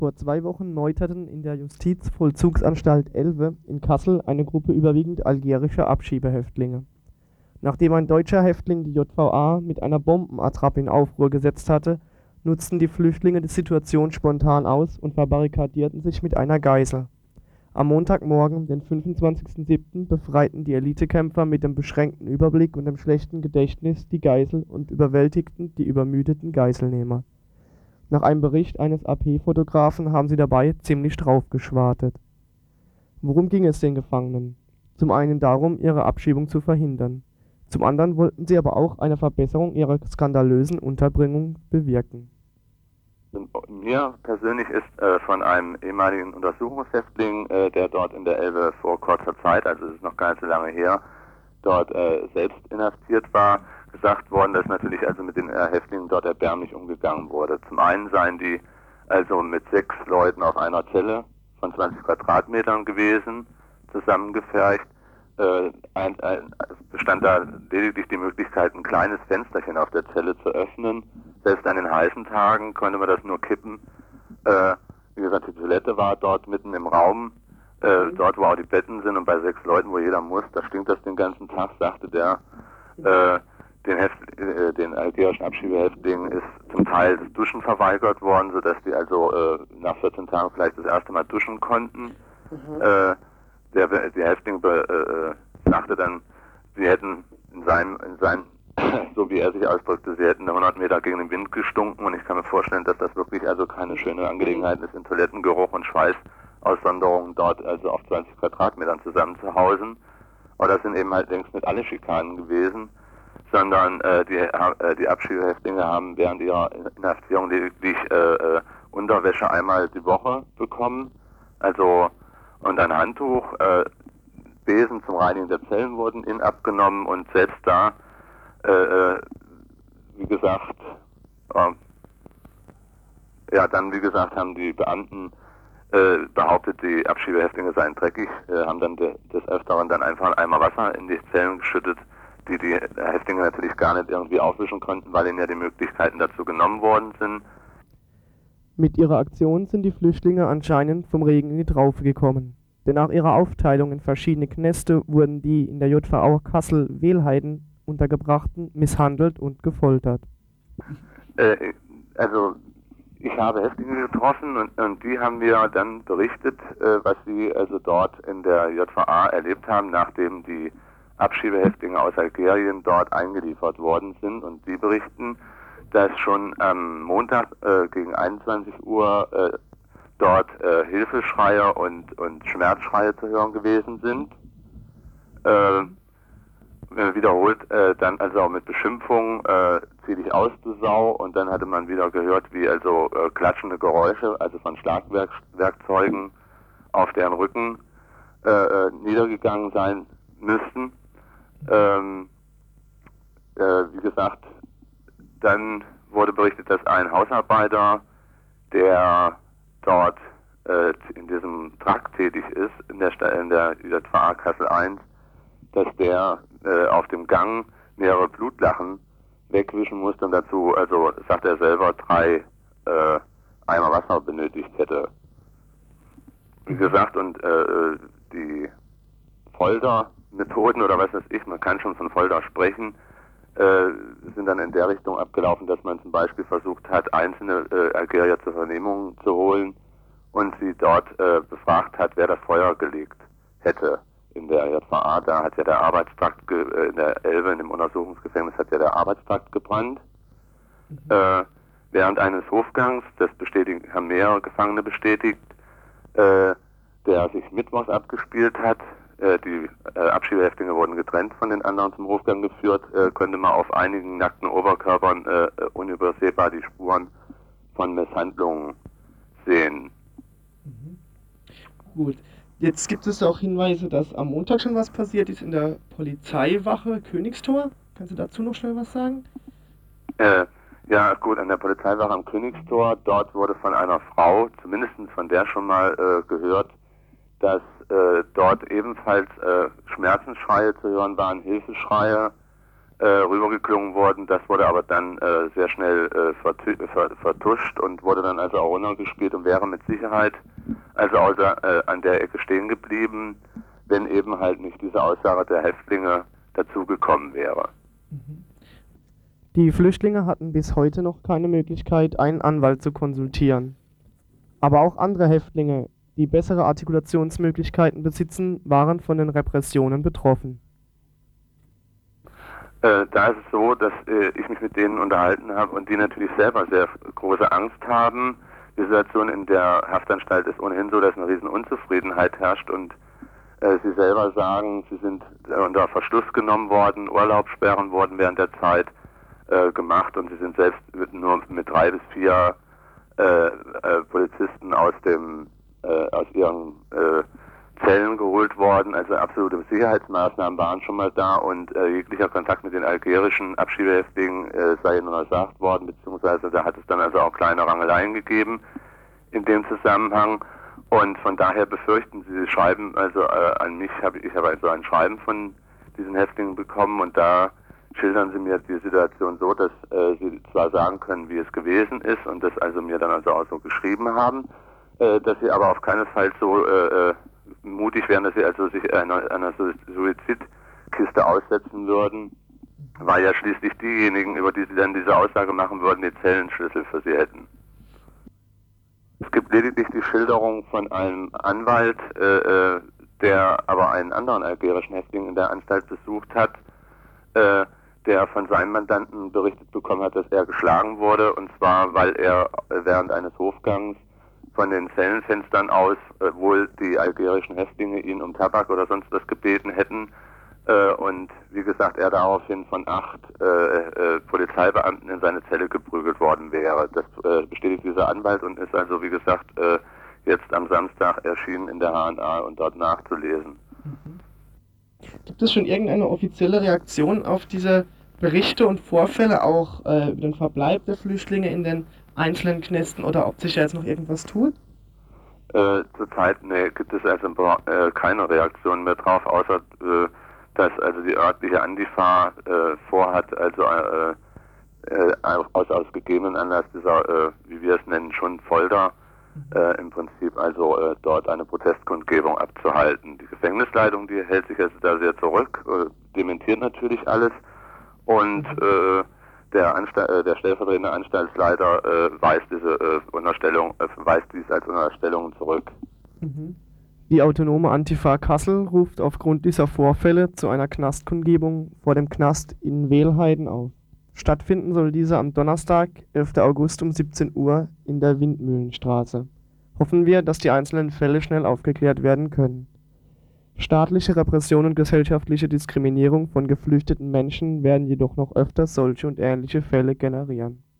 Vor 2 Wochen meuterten in der Justizvollzugsanstalt Elve in Kassel eine Gruppe überwiegend algerischer Abschiebehäftlinge. Nachdem ein deutscher Häftling die JVA mit einer Bombenattrappe in Aufruhr gesetzt hatte, nutzten die Flüchtlinge die Situation spontan aus und verbarrikadierten sich mit einer Geisel. Am Montagmorgen, den 25.07., befreiten die Elitekämpfer mit dem beschränkten Überblick und dem schlechten Gedächtnis die Geisel und überwältigten die übermüdeten Geiselnehmer. Nach einem Bericht eines AP-Fotografen haben sie dabei ziemlich draufgeschwartet. Worum ging es den Gefangenen? Zum einen darum, ihre Abschiebung zu verhindern. Zum anderen wollten sie aber auch eine Verbesserung ihrer skandalösen Unterbringung bewirken. Mir persönlich ist von einem ehemaligen Untersuchungshäftling, der dort in der Elbe vor kurzer Zeit, also es ist noch gar nicht so lange her, dort selbst inhaftiert war, gesagt worden, dass natürlich also mit den Häftlingen dort erbärmlich umgegangen wurde. Zum einen seien die also mit 6 Leuten auf einer Zelle von 20 Quadratmetern gewesen, zusammengefercht. Es bestand da lediglich die Möglichkeit, ein kleines Fensterchen auf der Zelle zu öffnen. Selbst an den heißen Tagen konnte man das nur kippen. Wie gesagt, die Toilette war dort mitten im Raum, dort wo auch die Betten sind, und bei 6 Leuten, wo jeder muss, da stinkt das den ganzen Tag, sagte der. Den algerischen Abschiebehäftlingen ist zum Teil das Duschen verweigert worden, sodass die also nach 14 Tagen vielleicht das erste Mal duschen konnten. Die Häftling sagte dann, sie hätten in seinem so wie er sich ausdrückte, sie hätten 100 Meter gegen den Wind gestunken, und ich kann mir vorstellen, dass das wirklich also keine schöne Angelegenheit ist, in Toilettengeruch und Schweißaussonderungen dort also auf 20 Quadratmetern zusammen zu hausen. Aber das sind eben halt längst nicht alle Schikanen gewesen, sondern die Abschiebehäftlinge haben während ihrer Inhaftierung lediglich Unterwäsche einmal die Woche bekommen, also und ein Handtuch, Besen zum Reinigen der Zellen wurden ihnen abgenommen, und selbst da, wie gesagt, dann wie gesagt haben die Beamten behauptet, die Abschiebehäftlinge seien dreckig, haben dann des Öfteren dann einfach einen Eimer Wasser in die Zellen geschüttet, die Häftlinge natürlich gar nicht irgendwie aufwischen konnten, weil ihnen ja die Möglichkeiten dazu genommen worden sind. Mit ihrer Aktion sind die Flüchtlinge anscheinend vom Regen in die Traufe gekommen. Denn nach ihrer Aufteilung in verschiedene Knäste wurden die in der JVA Kassel-Wehlheiden Untergebrachten misshandelt und gefoltert. Also ich habe Häftlinge getroffen, und die haben mir dann berichtet, was sie also dort in der JVA erlebt haben, nachdem die Abschiebehäftlinge aus Algerien dort eingeliefert worden sind. Und die berichten, dass schon am Montag gegen 21 Uhr dort Hilfeschreie und Schmerzschreie zu hören gewesen sind. Wiederholt dann also auch mit Beschimpfungen, zieh dich aus, du Sau, und dann hatte man wieder gehört, wie also klatschende Geräusche, also von Schlagwerkzeugen auf deren Rücken niedergegangen sein müssten. Wie gesagt, dann wurde berichtet, dass ein Hausarbeiter, der dort in diesem Trakt tätig ist, in der JVA Kassel 1, dass der auf dem Gang mehrere Blutlachen wegwischen musste und dazu, also sagt er selber, 3 Eimer Wasser benötigt hätte. Wie gesagt, und die Foltermethoden oder was weiß ich, man kann schon von Folter sprechen, sind dann in der Richtung abgelaufen, dass man zum Beispiel versucht hat, einzelne Algerier zur Vernehmung zu holen und sie dort befragt hat, wer das Feuer gelegt hätte. In der JVA, da hat ja der Arbeitstrakt, in der Elbe, in dem Untersuchungsgefängnis, hat ja der Arbeitstrakt gebrannt. Während eines Hofgangs, das haben mehrere Gefangene bestätigt, der sich mittwochs abgespielt hat, die Abschiebehäftlinge wurden getrennt von den anderen zum Hofgang geführt, könnte man auf einigen nackten Oberkörpern unübersehbar die Spuren von Misshandlungen sehen. Gut. Jetzt gibt es auch Hinweise, dass am Montag schon was passiert ist in der Polizeiwache Königstor. Kannst du dazu noch schnell was sagen? Ja gut, an der Polizeiwache am Königstor, dort wurde von einer Frau, zumindest von der schon mal gehört, dass dort ebenfalls Schmerzensschreie zu hören waren, Hilfeschreie, rübergeklungen worden. Das wurde aber dann sehr schnell vertuscht und wurde dann also auch runtergespielt und wäre mit Sicherheit also an der Ecke stehen geblieben, wenn eben halt nicht diese Aussage der Häftlinge dazugekommen wäre. Die Flüchtlinge hatten bis heute noch keine Möglichkeit, einen Anwalt zu konsultieren. Aber auch andere Häftlinge, die bessere Artikulationsmöglichkeiten besitzen, waren von den Repressionen betroffen. Da ist es so, dass ich mich mit denen unterhalten habe und die natürlich selber sehr große Angst haben. Die Situation in der Haftanstalt ist ohnehin so, dass eine riesen Unzufriedenheit herrscht und sie selber sagen, sie sind unter Verschluss genommen worden, Urlaubssperren wurden während der Zeit gemacht und sie sind selbst nur mit 3 bis 4 Polizisten aus ihren Zellen geholt worden, also absolute Sicherheitsmaßnahmen waren schon mal da und jeglicher Kontakt mit den algerischen Abschiebehäftlingen sei ihnen untersagt worden, beziehungsweise da hat es dann also auch kleine Rangeleien gegeben in dem Zusammenhang und von daher befürchten sie schreiben also an mich, ich habe also ein Schreiben von diesen Häftlingen bekommen und da schildern sie mir die Situation so, dass sie zwar sagen können, wie es gewesen ist und das also mir dann also auch so geschrieben haben, dass sie aber auf keinen Fall so mutig wären, dass sie also sich einer Suizidkiste aussetzen würden, weil ja schließlich diejenigen, über die sie dann diese Aussage machen würden, die Zellenschlüssel für sie hätten. Es gibt lediglich die Schilderung von einem Anwalt, der aber einen anderen algerischen Häftling in der Anstalt besucht hat, der von seinem Mandanten berichtet bekommen hat, dass er geschlagen wurde, und zwar, weil er während eines Hofgangs von den Zellenfenstern aus wohl die algerischen Häftlinge ihn um Tabak oder sonst was gebeten hätten und wie gesagt, er daraufhin von 8 Polizeibeamten in seine Zelle geprügelt worden wäre. Das bestätigt dieser Anwalt und ist also, wie gesagt, jetzt am Samstag erschienen in der HNA und dort nachzulesen. Gibt es schon irgendeine offizielle Reaktion auf diese Berichte und Vorfälle, auch über den Verbleib der Flüchtlinge in den einzelnen Knästen oder ob sich da jetzt noch irgendwas tut? Zurzeit gibt es also keine Reaktion mehr drauf, außer dass also die örtliche Antifa vorhat, also aus gegebenen Anlass dieser, wie wir es nennen, schon Folter, im Prinzip also dort eine Protestkundgebung abzuhalten. Die Gefängnisleitung, die hält sich also da sehr zurück, dementiert natürlich alles und der stellvertretende Anstaltsleiter weist dies als Unterstellung zurück. Die autonome Antifa Kassel ruft aufgrund dieser Vorfälle zu einer Knastkundgebung vor dem Knast in Wehlheiden auf. Stattfinden soll diese am Donnerstag, 11. August um 17 Uhr in der Windmühlenstraße. Hoffen wir, dass die einzelnen Fälle schnell aufgeklärt werden können. Staatliche Repression und gesellschaftliche Diskriminierung von geflüchteten Menschen werden jedoch noch öfter solche und ähnliche Fälle generieren.